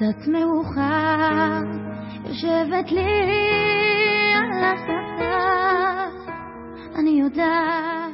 קצת מאוחר, יושבת לי על הספה, אני יודעת